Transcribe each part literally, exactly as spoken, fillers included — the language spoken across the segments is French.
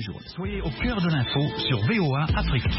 journée. Soyez au cœur de l'info sur V O A Afrique.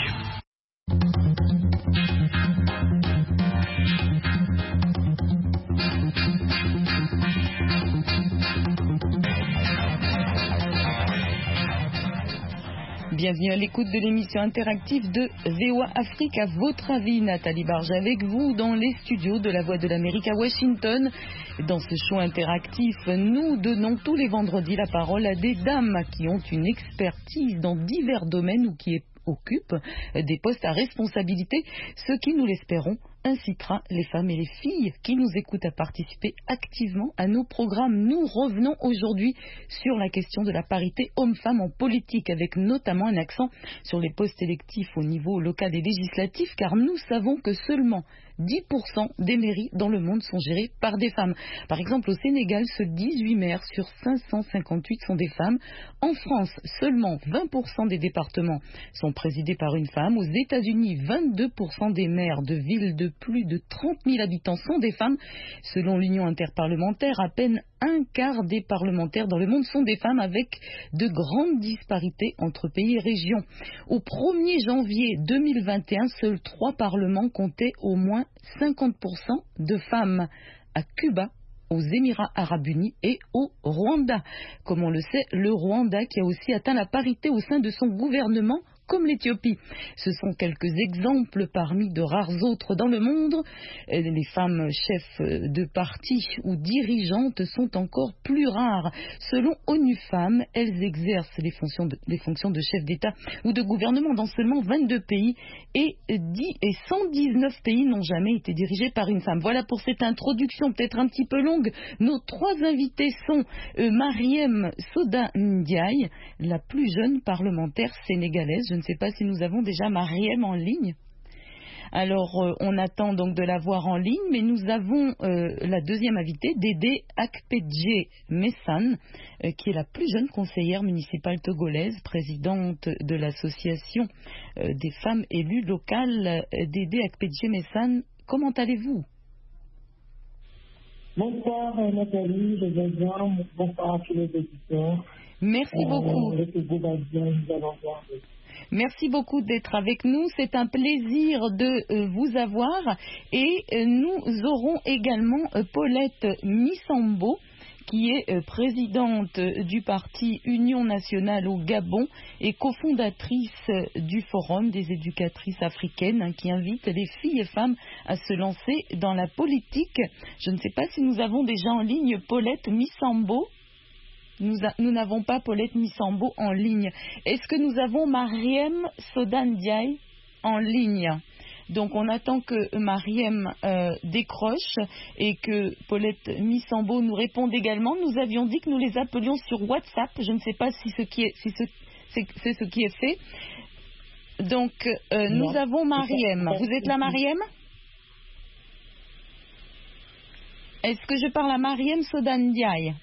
Bienvenue à l'écoute de l'émission interactive de V O A Afrique. À votre avis, Nathalie Barge avec vous dans les studios de la Voix de l'Amérique à Washington. Dans ce show interactif, nous donnons tous les vendredis la parole à des dames qui ont une expertise dans divers domaines ou qui occupent des postes à responsabilité, ce qui, nous l'espérons, incitera les femmes et les filles qui nous écoutent à participer activement à nos programmes. Nous revenons aujourd'hui sur la question de la parité homme-femme en politique, avec notamment un accent sur les postes électifs au niveau local et législatif, car nous savons que seulement dix pour cent des mairies dans le monde sont gérées par des femmes. Par exemple, au Sénégal, seuls dix-huit maires sur cinq cent cinquante-huit sont des femmes. En France, seulement vingt pour cent des départements sont présidés par une femme. Aux États-Unis, vingt-deux pour cent des maires de villes de plus de trente mille habitants sont des femmes. Selon l'Union interparlementaire, à peine un quart des parlementaires dans le monde sont des femmes, avec de grandes disparités entre pays et régions. Au premier janvier deux mille vingt et un, seuls trois parlements comptaient au moins cinquante pour cent de femmes. À Cuba, aux Émirats arabes unis et au Rwanda. Comme on le sait, le Rwanda qui a aussi atteint la parité au sein de son gouvernement, comme l'Éthiopie. Ce sont quelques exemples parmi de rares autres dans le monde. Les femmes chefs de parti ou dirigeantes sont encore plus rares. Selon ONU Femmes, elles exercent les fonctions de, les fonctions de chef d'État ou de gouvernement dans seulement vingt-deux pays et, dix, et cent dix-neuf pays n'ont jamais été dirigés par une femme. Voilà pour cette introduction peut-être un petit peu longue. Nos trois invités sont euh, Mariem Soda Ndiaye, la plus jeune parlementaire sénégalaise. Je ne sais pas si nous avons déjà Mariem en ligne. Alors, euh, on attend donc de la voir en ligne, mais nous avons euh, la deuxième invitée, Dédé Akpedje Messane, euh, qui est la plus jeune conseillère municipale togolaise, présidente de l'association euh, des femmes élues locales. Euh, Dédé Akpedje Messane, comment allez-vous? Bonsoir Nathalie, je vais bien. Bonsoir à tous les auditeurs. Merci beaucoup. Euh, Merci beaucoup d'être avec nous. C'est un plaisir de euh, vous avoir. Et euh, nous aurons également euh, Paulette Missambo, qui est euh, présidente du parti Union nationale au Gabon et cofondatrice euh, du Forum des éducatrices africaines, hein, qui invite les filles et femmes à se lancer dans la politique. Je ne sais pas si nous avons déjà en ligne Paulette Missambo. Nous, a, nous n'avons pas Paulette Missambo en ligne. Est-ce que nous avons Mariem Soda Ndiaye en ligne? Donc on attend que Mariem euh, décroche et que Paulette Missambo nous réponde également. Nous avions dit que nous les appelions sur WhatsApp. Je ne sais pas si ce qui est, si ce, c'est, c'est ce qui est fait. Donc euh, nous avons Mariem. Vous êtes là, Mariem? Est-ce que je parle à Mariem Soda Ndiaye?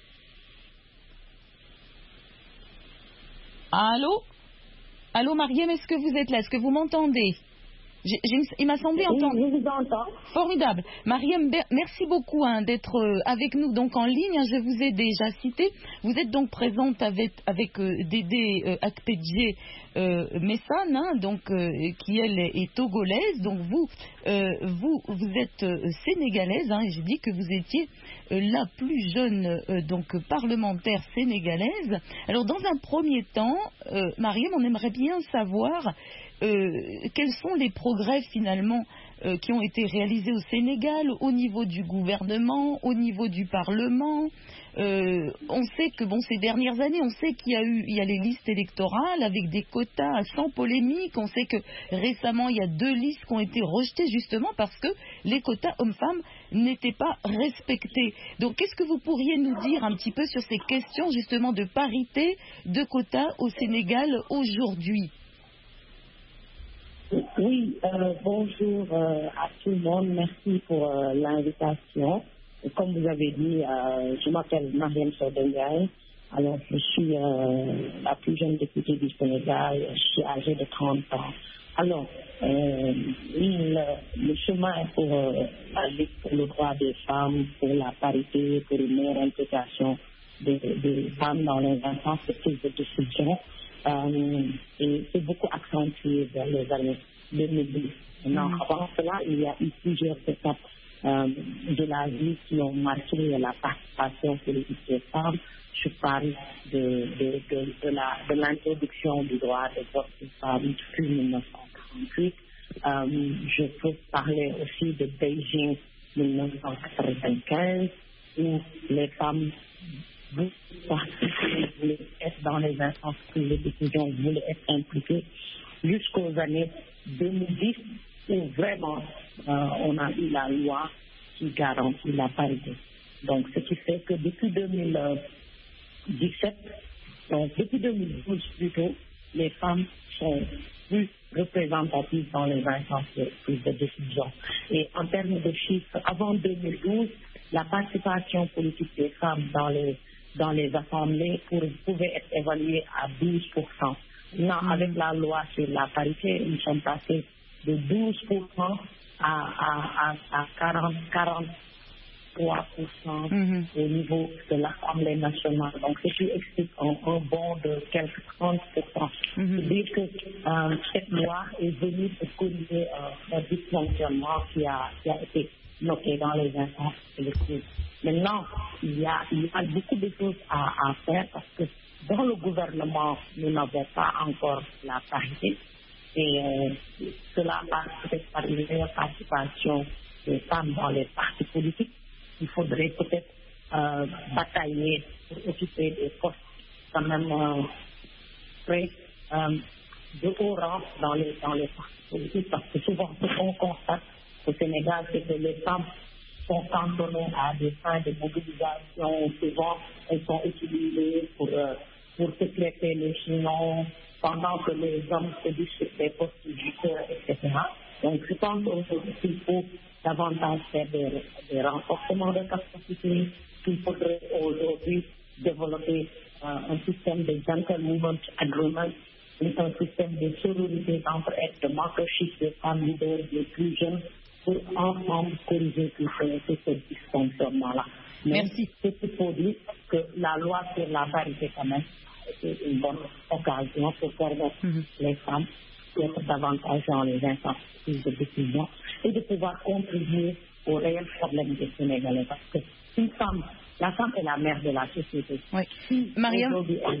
Allô? Allô, Mariem, est-ce que vous êtes là? Est-ce que vous m'entendez? J'ai, j'ai, il m'a semblé entendre. Oui, je vous entends. Formidable. Mariem, merci beaucoup hein, d'être euh, avec nous donc en ligne. Hein, je vous ai déjà cité. Vous êtes donc présente avec, avec euh, Dédé euh, Akpedje euh, Messane, hein, donc euh, qui elle est, est togolaise. Donc vous, euh, vous, vous êtes euh, sénégalaise. Hein, et j'ai dit que vous étiez euh, la plus jeune euh, donc parlementaire sénégalaise. Alors dans un premier temps, euh, Mariem, on aimerait bien savoir. Euh, quels sont les progrès finalement euh, qui ont été réalisés au Sénégal au niveau du gouvernement, au niveau du Parlement? euh, On sait que bon, ces dernières années, on sait qu'il y a eu il y a les listes électorales avec des quotas sans polémique. On sait que récemment il y a deux listes qui ont été rejetées justement parce que les quotas hommes-femmes n'étaient pas respectés. Donc qu'est-ce que vous pourriez nous dire un petit peu sur ces questions justement de parité, de quotas au Sénégal aujourd'hui? Oui, euh, bonjour euh, à tout le monde. Merci pour euh, l'invitation. Et comme vous avez dit, euh, je m'appelle Mariem Soda Ndiaye. Alors, je suis euh, la plus jeune députée du Sénégal. Je suis âgée de trente ans. Alors, euh, le, le chemin pour euh, la lutte pour le droit des femmes, pour la parité, pour une meilleure intégration des, des femmes dans les instances de prise de décision Euh, et c'est beaucoup accentué vers les années deux mille dix. Maintenant, mmh. avant cela, il y a eu plusieurs étapes euh, de la vie qui ont marqué la participation politique des femmes. Je parle de, de, de, de, la, de l'introduction du droit de vote des femmes depuis mille neuf cent quarante-huit. Euh, je peux parler aussi de Beijing mille neuf cent quatre-vingt-quinze, où les femmes voulaient être dans les instances de décision, voulaient être impliquées, jusqu'aux années deux mille dix, où vraiment euh, on a eu la loi qui garantit la parité. Donc, ce qui fait que depuis deux mille dix-sept, donc depuis deux mille douze plutôt, les femmes sont plus représentatives dans les instances de prise de décision. Et en termes de chiffres, avant deux mille douze, la participation politique des femmes dans les, dans les assemblées pour, pouvait être évaluée à douze pour cent. Non, avec la loi sur la parité, nous sommes passés de douze pour cent à, à, à, à quarante, quarante-trois pour cent mm-hmm. au niveau de l'Assemblée nationale. Donc, ce qui explique un, un bond de quelques trente pour cent. Mm-hmm. C'est-à-dire que euh, cette loi est venue pour corriger euh, un dysfonctionnement qui a, qui a été noté dans les instances électives. Maintenant, il y, a, il y a beaucoup de choses à, à faire parce que dans le gouvernement, nous n'avons pas encore la parité. Et euh, cela passe peut-être par une meilleure participation des femmes dans les partis politiques. Il faudrait peut-être euh, batailler pour occuper des postes quand même euh, très euh, de haut rang dans les, dans les partis politiques. Parce que souvent, ce qu'on constate au Sénégal, c'est que les femmes sont cantonnées à des fins de mobilisation. Souvent, elles sont utilisées pour, euh, pour sécréter les chinons, pendant que les hommes se discutent des postes judiciaires, et cetera. Donc, je pense qu'il faut davantage faire des, des renforcements de capacité, qu'il faudrait aujourd'hui développer euh, un système de gentleman's agreement, un système de sororité d'entraide, de mentorship des femmes leaders, des plus jeunes, pour ensemble corriger tout ce, ce dysfonctionnement-là. Merci. C'est pour dire que la loi sur la parité, quand même, c'est une bonne occasion pour permettre mm-hmm. les femmes d'être davantage dans les instances de décision et de pouvoir contribuer aux réels problèmes des Sénégalais. Parce que une femme, la femme est la mère de la société. Oui. Si Mariam,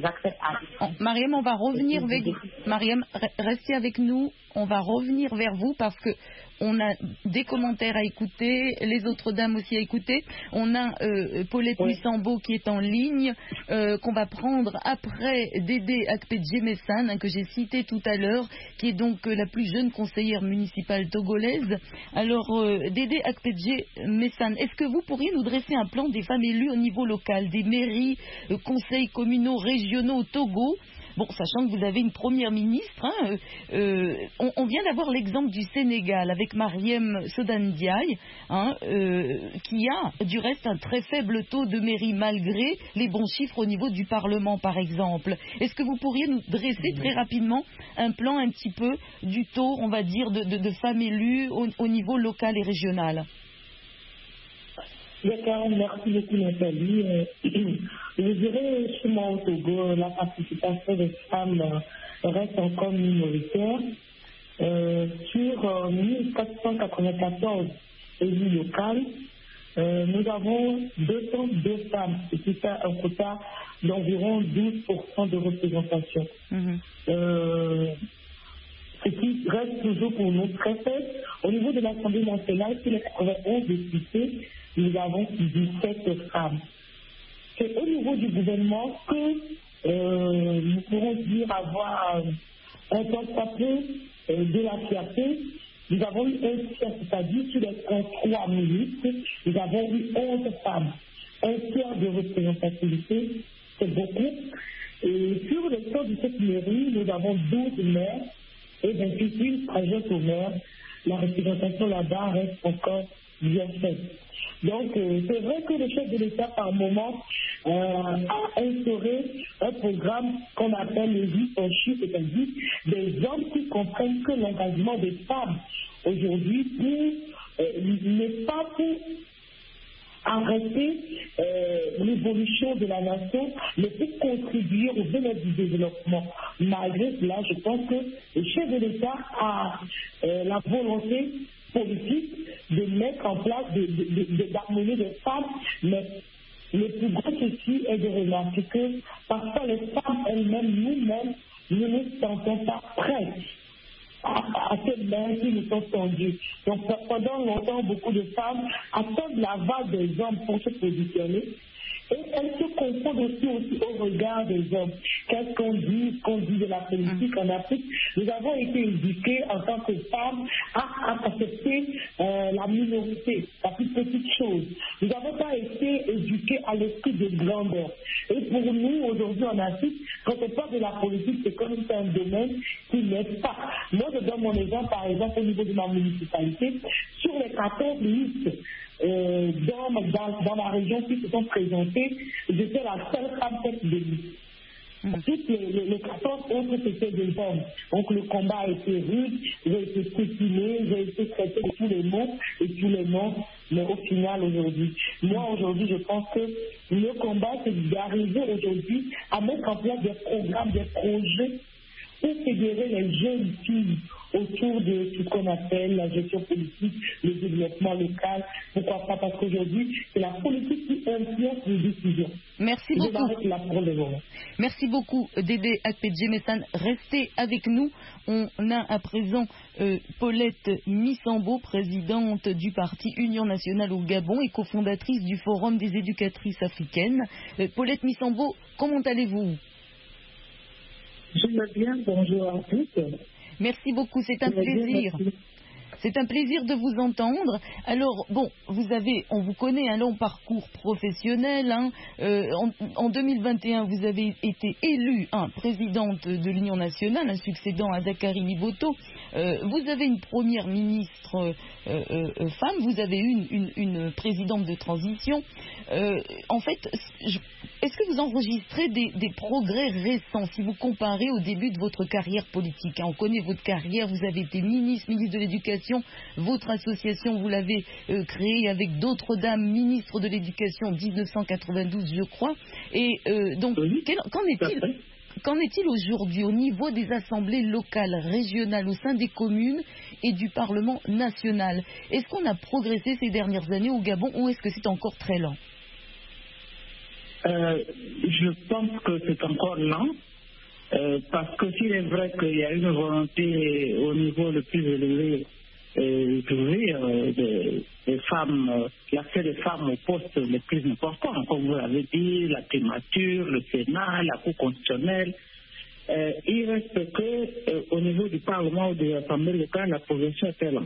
on, Mariam, on va revenir avec vous. Mariam, restez avec nous. On va revenir vers vous parce que on a des commentaires à écouter, les autres dames aussi à écouter. On a euh, Paulette oui. Missambo qui est en ligne, euh, qu'on va prendre après Dédé Akpedje-Messane, hein, que j'ai cité tout à l'heure, qui est donc euh, la plus jeune conseillère municipale togolaise. Alors, euh, Dédé Akpedje-Messane, est-ce que vous pourriez nous dresser un plan des femmes élues au niveau local, des mairies, euh, conseils communaux, régionaux au Togo ? Bon, sachant que vous avez une première ministre, hein, euh, on, on vient d'avoir l'exemple du Sénégal avec Mariam Sodan Ndiaye, hein, euh, qui a du reste un très faible taux de mairie malgré les bons chiffres au niveau du Parlement, par exemple. Est-ce que vous pourriez nous dresser très rapidement un plan un petit peu du taux, on va dire, de, de, de femmes élues au, au niveau local et régional ? D'accord, merci beaucoup Nathalie. Je dirais sûrement au Togo, la participation des femmes reste encore minoritaire. Euh, sur euh, mille quatre cent quatre-vingt-quatorze élus locaux, euh, nous avons deux cent deux femmes, et c'est un quota d'environ douze pour cent de représentation. Mm-hmm. Euh, ce qui reste toujours pour nous très faible. Au niveau de l'Assemblée nationale, sur les quatre-vingt-onze députés, nous avons dix-sept femmes. C'est au niveau du gouvernement que euh, nous pourrons dire avoir euh, un porte-papier euh, de la fierté. Nous avons eu un tiers, c'est-à-dire sur les trente-trois minutes, nous avons eu onze femmes. Un tiers de représentativité, c'est beaucoup. Et sur le cent dix-sept mairies, nous avons douze maires et vingt-huit adjoints au maire. La représentation là-bas reste encore bien faite. Donc, euh, c'est vrai que le chef de l'État, par moment, euh, a instauré un programme qu'on appelle les vies en chiffres, c'est-à-dire des hommes qui comprennent que l'engagement des femmes aujourd'hui pour, euh, n'est pas pour arrêter euh, l'évolution de la nation, mais pour contribuer au bien-être du développement. Malgré cela, je pense que le chef de l'État a euh, la volonté politique de mettre en place, de, de, de, d'amener les femmes, mais le plus gros souci est de remarquer que parfois les femmes elles-mêmes, nous-mêmes, nous ne nous sentons pas prêtes à, à cette main qui nous sont tendues. Donc pendant longtemps, beaucoup de femmes attendent la vague des hommes pour se positionner. Et elles se confondent aussi, aussi au regard des hommes. Qu'est-ce qu'on dit, qu'on dit de la politique en Afrique? Nous avons été éduqués en tant que femmes à, à accepter euh, la minorité, la plus petite chose. Nous n'avons pas été éduqués à l'esprit de grandeur. Et pour nous, aujourd'hui en Afrique, quand on parle de la politique, c'est comme si c'est un domaine qui n'aide pas. Moi, je donne mon exemple, par exemple, au niveau de ma municipalité. Sur les quatorze listes Euh, dans, dans, dans la région qui se sont présentées, j'étais la seule femme tête de liste. Mmh. Toutes les, les, les quatorze autres c'était des hommes. Donc le combat a été rude, j'ai été spéculé, j'ai été traité de tous les mots et tous les noms, mais au final aujourd'hui, moi aujourd'hui je pense que le combat c'est d'arriver aujourd'hui à mettre en place des programmes, des projets pour fédérer les jeunes filles autour de ce qu'on appelle la gestion politique, le développement local. Pourquoi pas? Parce qu'aujourd'hui, c'est la politique qui influence les décisions. Merci beaucoup. La Merci beaucoup, Dédé Akpedje-Messane. Restez avec nous. On a à présent euh, Paulette Missambo, présidente du parti Union nationale au Gabon et cofondatrice du Forum des éducatrices africaines. Euh, Paulette Missambo, comment allez-vous? Je vais bien, bonjour à tous. Merci beaucoup, c'est un plaisir. C'est un plaisir de vous entendre. Alors, bon, vous avez, on vous connaît un long parcours professionnel. Hein. Euh, en, en deux mille vingt et un, vous avez été élue hein, présidente de l'Union nationale, un succédant à Zakari Liboto. Euh, vous avez une première ministre euh, euh, femme, vous avez une, une, une présidente de transition. Euh, en fait, je, est-ce que vous enregistrez des, des progrès récents si vous comparez au début de votre carrière politique hein? On connaît votre carrière, vous avez été ministre, ministre de l'Éducation. Votre association, vous l'avez euh, créée avec d'autres dames, ministres de l'Éducation en dix-neuf cent quatre-vingt-douze, je crois. Et euh, donc, oui, quel, qu'en est-il, qu'en est-il aujourd'hui au niveau des assemblées locales, régionales, au sein des communes et du Parlement national? Est-ce qu'on a progressé ces dernières années au Gabon ou est-ce que c'est encore très lent? euh, Je pense que c'est encore lent. Euh, parce que s'il est vrai qu'il y a une volonté au niveau le plus élevé euh, d'ouvrir euh, des, des femmes, euh, l'accès des femmes aux postes les plus importants, comme vous l'avez dit, la primature, le Sénat, la Cour constitutionnelle, euh, il reste que euh, au niveau du Parlement ou des assemblées locales, la progression est très lente.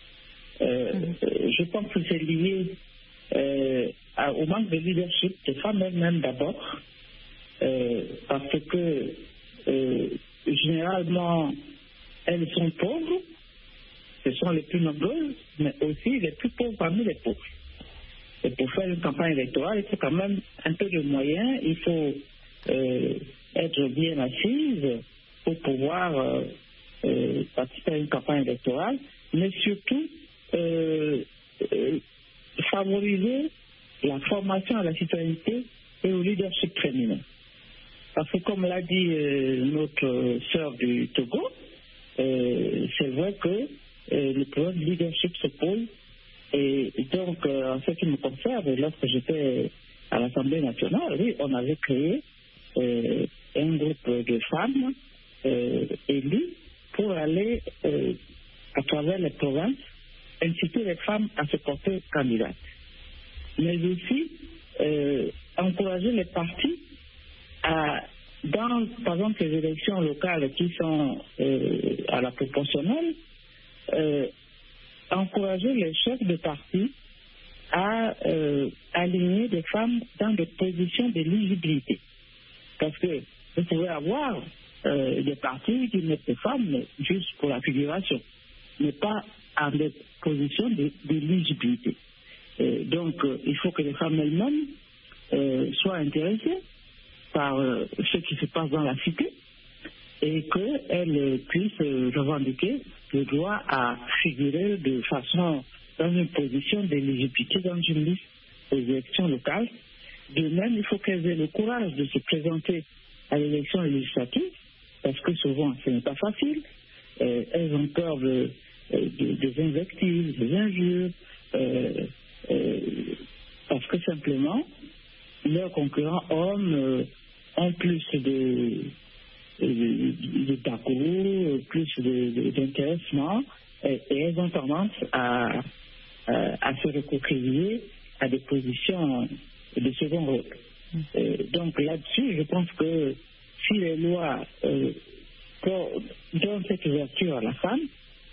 Euh, mmh. Je pense que c'est lié euh, à, au manque de leadership des femmes elles-mêmes d'abord, euh, parce que Euh, généralement, elles sont pauvres, ce sont les plus nombreuses, mais aussi les plus pauvres parmi les pauvres. Et pour faire une campagne électorale, il faut quand même un peu de moyens, il faut euh, être bien assise pour pouvoir euh, euh, participer à une campagne électorale, mais surtout euh, euh, favoriser la formation à la citoyenneté et au leadership féminin. Parce que comme l'a dit euh, notre sœur du Togo, euh, c'est vrai que euh, le problème de leadership se pose. Et donc, euh, en ce qui me concerne, lorsque j'étais à l'Assemblée nationale, oui, on avait créé euh, un groupe de femmes euh, élues pour aller, euh, à travers les provinces, inciter les femmes à se porter candidates. Mais aussi, euh, encourager les partis à, dans, par exemple, les élections locales qui sont euh, à la proportionnelle, euh, encourager les chefs de parti à euh, aligner des femmes dans des positions d'éligibilité. Parce que vous pouvez avoir euh, des partis qui mettent des femmes juste pour la figuration, mais pas en des positions d'éligibilité. Donc, euh, il faut que les femmes elles-mêmes euh, soient intéressées par euh, ce qui se passe dans la cité et qu'elles puissent euh, revendiquer le droit à figurer de façon dans une position d'éligibilité dans une liste aux élections locales. De même, il faut qu'elles aient le courage de se présenter à l'élection législative, parce que souvent, ce n'est pas facile. Euh, elles ont peur de, de, des invectives, des injures, euh, euh, parce que simplement, leurs concurrents hommes euh, ont plus de, de, de parcours, plus d'intéressement, et, et elles ont tendance à, à, à se recoquiller à des positions de second rôle. Euh, donc là-dessus, je pense que si les lois euh, donnent cette ouverture à la femme,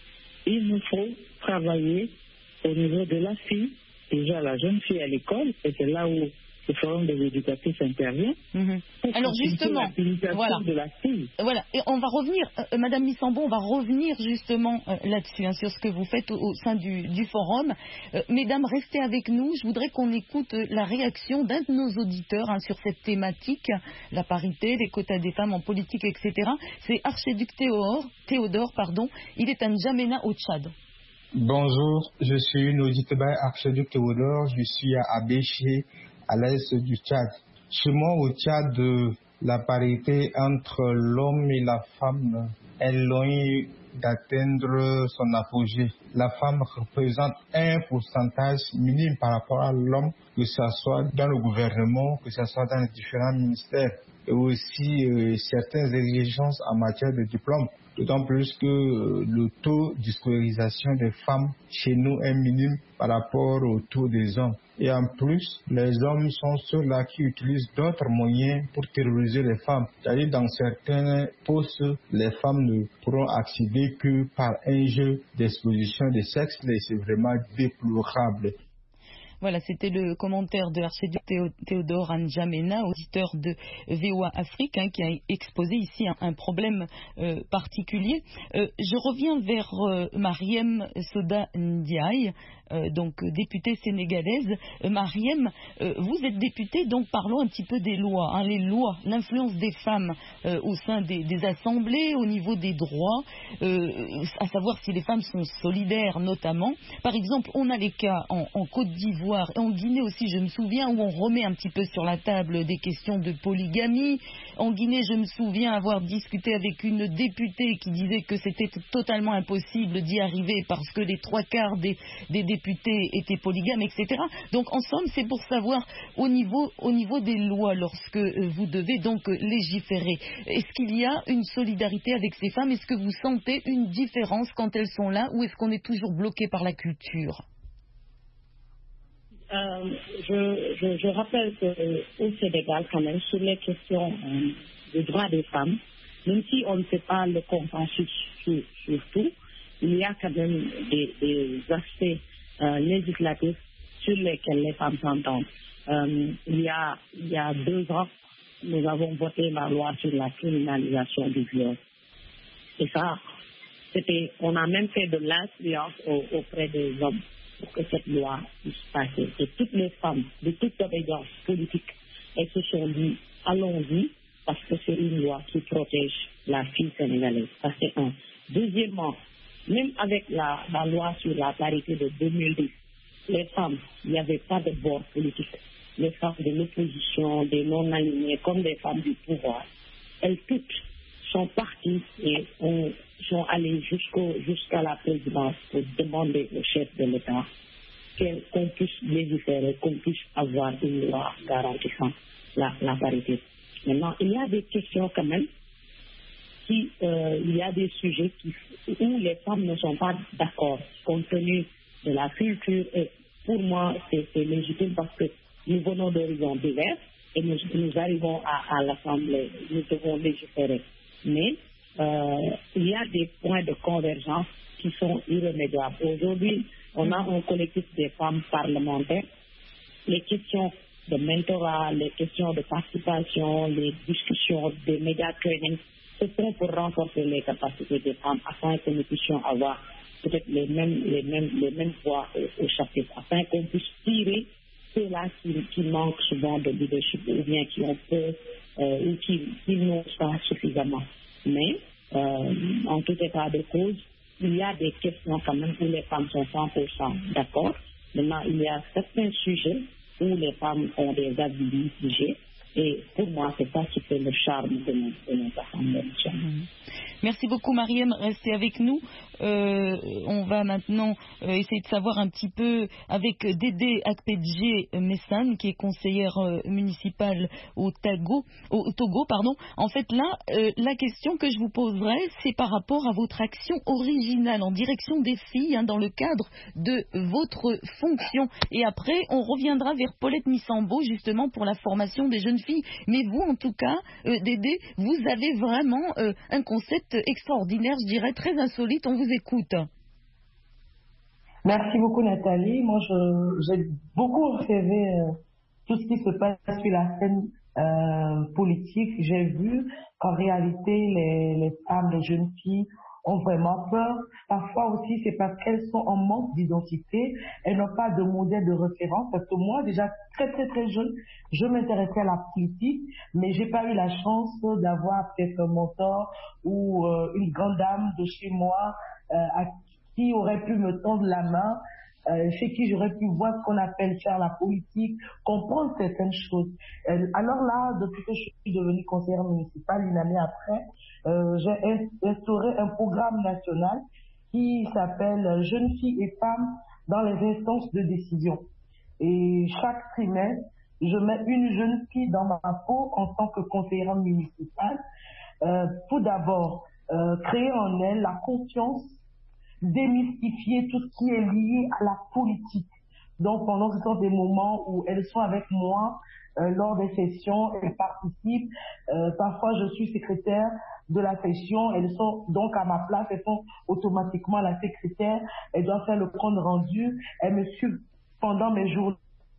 il nous faut travailler au niveau de la fille, déjà la jeune fille à l'école, et c'est là où le forum des éducatifs intervient. Mmh. Alors justement, voilà. De la fille. Voilà, et on va revenir, euh, Madame Missambon, on va revenir justement euh, là-dessus, hein, sur ce que vous faites au, au sein du, du forum. Euh, mesdames, restez avec nous. Je voudrais qu'on écoute euh, la réaction d'un de nos auditeurs, hein, sur cette thématique, la parité, les quotas des femmes en politique, et cetera. C'est Archiduc Théodore, Théodore, pardon. Il est à N'Djamena au Tchad. Bonjour, je suis une auditeur Archiduc Théodore, je suis à Abéché, à l'est du Tchad. Chez moi au Tchad, la parité entre l'homme et la femme est loin d'atteindre son apogée. La femme représente un pourcentage minime par rapport à l'homme, que ce soit dans le gouvernement, que ce soit dans les différents ministères, et aussi euh, certaines exigences en matière de diplôme. D'autant plus que euh, le taux de scolarisation des femmes chez nous est minime par rapport au taux des hommes. Et en plus, les hommes sont ceux-là qui utilisent d'autres moyens pour terroriser les femmes. C'est-à-dire dans certains postes, les femmes ne pourront accéder que par un jeu d'exposition de sexe, et c'est vraiment déplorable. Voilà, c'était le commentaire de l'archiduc Théodore à N'Djamena, auditeur de V O A Afrique, hein, qui a exposé ici un, un problème euh, particulier. Euh, je reviens vers euh, Mariem Soda Ndiaye, euh, donc députée sénégalaise. Euh, Mariem, euh, vous êtes députée, donc parlons un petit peu des lois. Hein, les lois, l'influence des femmes euh, au sein des, des assemblées, au niveau des droits, euh, à savoir si les femmes sont solidaires notamment. Par exemple, on a les cas en, en Côte d'Ivoire, et en Guinée aussi, je me souviens, où on remet un petit peu sur la table des questions de polygamie. En Guinée, je me souviens avoir discuté avec une députée qui disait que c'était totalement impossible d'y arriver parce que les trois quarts des, des députés étaient polygames, et cetera. Donc, en somme, c'est pour savoir au niveau, au niveau des lois, lorsque vous devez donc légiférer, est-ce qu'il y a une solidarité avec ces femmes? Est-ce que vous sentez une différence quand elles sont là, ou est-ce qu'on est toujours bloqué par la culture? Euh, je, je, je rappelle qu'au Sénégal, quand même, sur les questions euh, des droits des femmes, même si on ne fait pas le consensus sur, sur tout, il y a quand même des, des aspects euh, législatifs sur lesquels les femmes s'entendent. Euh, il, y a, il y a deux ans, nous avons voté la loi sur la criminalisation du viol. Et ça, c'était, on a même fait de l'influence au, auprès des hommes pour que cette loi puisse passer. Et toutes les femmes de toute obédience politique, elles se sont dit, allons-y, parce que c'est une loi qui protège la fille sénégalaise. Ça, c'est un. Deuxièmement, même avec la, la loi sur la parité de deux mille dix, les femmes, il n'y avait pas de bord politique. Les femmes de l'opposition, des non-alignés, comme des femmes du pouvoir, elles toutes sont parties et ont, sont allées jusqu'au, jusqu'à la présidence pour demander au chef de l'État qu'on puisse légiférer, qu'on puisse avoir une loi garantissant la, la parité. Maintenant, il y a des questions quand même, qui, euh, il y a des sujets qui, où les femmes ne sont pas d'accord, compte tenu de la culture. Et pour moi, c'est, c'est légitime parce que nous venons d'horizons divers et nous, nous arrivons à, à l'Assemblée, nous devons légiférer. Mais euh, il y a des points de convergence qui sont irrémédiables. Aujourd'hui, on a un collectif des femmes parlementaires. Les questions de mentorat, les questions de participation, les discussions des médias training, ce sont pour renforcer les capacités des femmes afin que nous puissions avoir peut-être les mêmes, les mêmes, les mêmes voix au, au chapitre, afin qu'on puisse tirer ceux-là qui, qui manquent souvent de leadership ou bien qui ont peur euh, ou qui, qui n'osent pas suffisamment. Mais, euh, en tout état de cause, il y a des questions quand même où les femmes sont cent pour cent d'accord. Maintenant, il y a certains sujets où les femmes ont des avis mitigés. Et pour moi, c'est ça qui fait le charme de nos, de nos assemblées nationales. Mmh. Merci beaucoup, Mariem. Restez avec nous. Euh, on va maintenant euh, essayer de savoir un petit peu avec Dédé Akpedje Messane, qui est conseillère euh, municipale au, Tago, au, au Togo. Pardon. En fait, là, euh, la question que je vous poserai, c'est par rapport à votre action originale en direction des filles, hein, dans le cadre de votre fonction. Et après, on reviendra vers Paulette Missambo, justement, pour la formation des jeunes filles. Mais vous, en tout cas, euh, Dédé, vous avez vraiment euh, un concept extraordinaire, je dirais, très insolite. On vous écoute. Merci beaucoup, Nathalie. Moi, je, j'ai beaucoup observé euh, tout ce qui se passe sur la scène euh, politique. J'ai vu qu'en réalité, les, les femmes, les jeunes filles ont vraiment peur. Parfois aussi, c'est parce qu'elles sont en manque d'identité. Elles n'ont pas de modèle de référence. Parce que moi, déjà très, très, très jeune, je m'intéressais à la politique, mais j'ai pas eu la chance d'avoir peut-être un mentor ou euh, une grande dame de chez moi euh, à qui aurait pu me tendre la main, euh, chez qui j'aurais pu voir ce qu'on appelle faire la politique, comprendre certaines choses. Euh, alors là, depuis que je suis devenue conseillère municipale, une année après, euh, j'ai instauré un programme national qui s'appelle Jeunes filles et femmes dans les instances de décision. Et chaque trimestre, je mets une jeune fille dans ma peau en tant que conseillère municipale. Euh, tout d'abord, euh, créer en elle la confiance, démystifier tout ce qui est lié à la politique. Donc, pendant ce sont des moments où elles sont avec moi euh, lors des sessions, elles participent. Euh, parfois, je suis secrétaire de la session. Elles sont donc à ma place. Elles sont automatiquement la secrétaire. Elles doivent faire le compte rendu. Elles me suivent pendant mes journées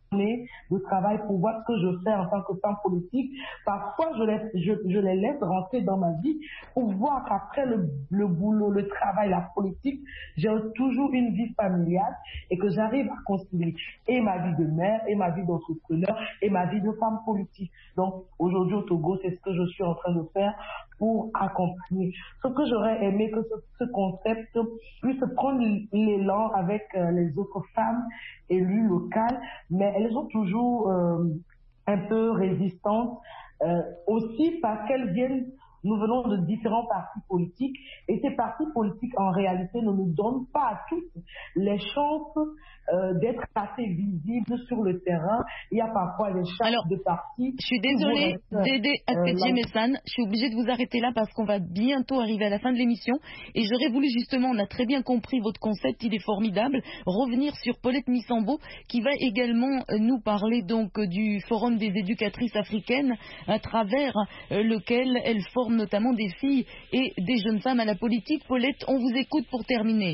de travail pour voir ce que je fais en tant que femme politique. Parfois, je les, je, je les laisse rentrer dans ma vie pour voir qu'après le, le boulot, le travail, la politique, j'ai toujours une vie familiale et que j'arrive à concilier et ma vie de mère, et ma vie d'entrepreneur, et ma vie de femme politique. Donc, aujourd'hui au Togo, c'est ce que je suis en train de faire pour accompagner. Ce que j'aurais aimé que ce, ce concept puisse prendre l'élan avec euh, les autres femmes élues locales, mais elles sont toujours euh, un peu résistantes, euh, aussi parce qu'elles viennent, nous venons de différents partis politiques, et ces partis politiques en réalité ne nous donnent pas à tous les chances euh, d'être assez visibles sur le terrain. Il y a parfois des chances Alors, de partis. Je suis désolée, Dédé Akpedje Messane, je suis obligée de vous arrêter là parce qu'on va bientôt arriver à la fin de l'émission et j'aurais voulu justement, on a très bien compris votre concept, il est formidable, revenir sur Paulette Missambo qui va également nous parler donc du Forum des éducatrices africaines à travers lequel elle forme notamment des filles et des jeunes femmes à la politique. Paulette, on vous écoute pour terminer.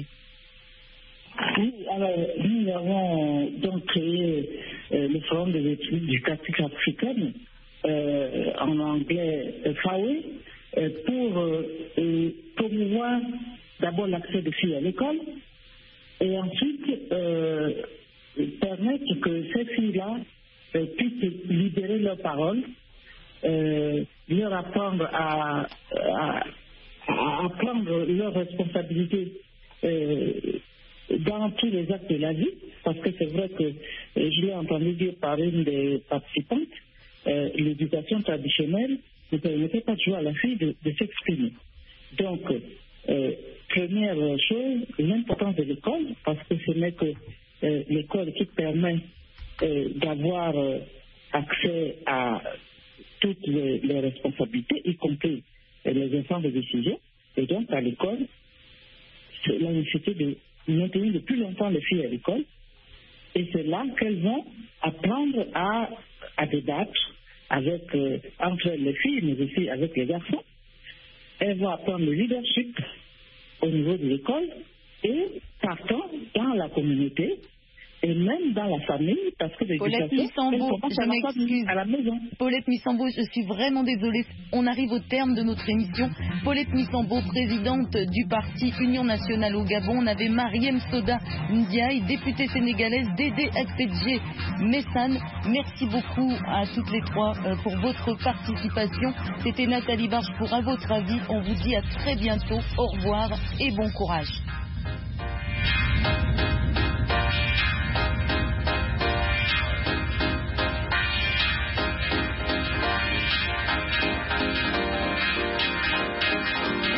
Oui, alors nous avons donc créé euh, le Forum des études éducatives africaines, euh, en anglais euh, F A W E, euh, pour euh, promouvoir d'abord l'accès des filles à l'école et ensuite euh, permettre que ces filles-là euh, puissent libérer leurs paroles, euh, leur apprendre à, à, à prendre leurs responsabilités euh, dans tous les actes de la vie, parce que c'est vrai que euh, je l'ai entendu dire par une des participantes, euh, l'éducation traditionnelle ne permettait pas toujours à la fille de, de s'exprimer. Donc, euh, première chose, l'importance de l'école, parce que ce n'est que euh, l'école qui permet euh, d'avoir euh, accès à toutes les, les responsabilités, y compris euh, les instances de décision. Et donc, à l'école, c'est la nécessité de maintenir le plus longtemps les filles à l'école. Et c'est là qu'elles vont apprendre à, à débattre avec, euh, entre les filles, mais aussi avec les garçons. Elles vont apprendre le leadership au niveau de l'école et partant dans la communauté et même dans la famille, parce que l'éducation, elle commence à la maison. Paulette Missambo, je suis vraiment désolée. On arrive au terme de notre émission. Paulette Missambo, présidente du parti Union nationale au Gabon. On avait Mariem Soda Ndiaye, députée sénégalaise, Dédé Akpedje Messane. Merci beaucoup à toutes les trois euh, pour votre participation. C'était Nathalie Barge pour À votre avis. On vous dit à très bientôt. Au revoir et bon courage.